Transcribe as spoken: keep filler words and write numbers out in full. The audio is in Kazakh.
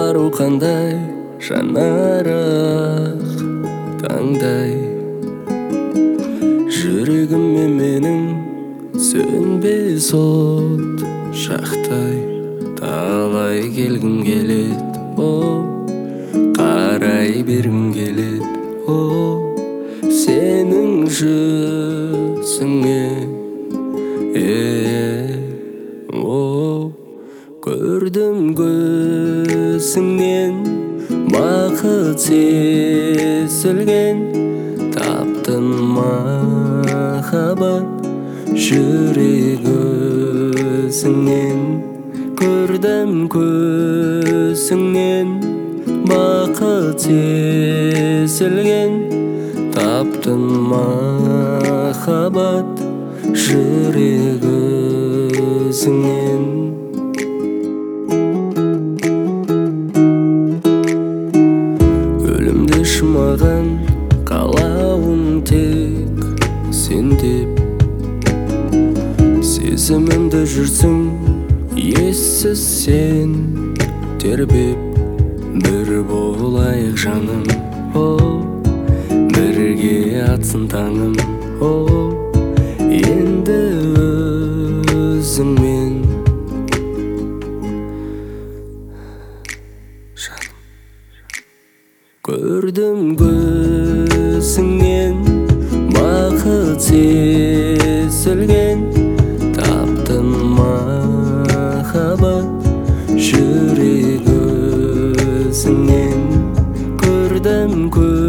ару кандай жанарақ таңдай, жүрегіме менің сөнбес от шақтай. Талай келгім келет, о, қарай бергім келет, о, сенің жүзіңе, е, о. Көрдім көзіңнен бақыт сезілген, таптым махаббат жүрек өзіңнен. Көрдім көзіңнен бақыт сезілген, таптым махаббат жүрек өзіңнен. Өлімді шымаған қалауым тек сен деп, сезімімді жүрсің ессіз сен тербеп. Бір болайық жаным, о, бірге атсын таңым, о, енді өзіңмен. Көрдім көзіңнен бақыт сезілген, таптым махаббат жүрек өзіңнен. Көрдім көзіңнен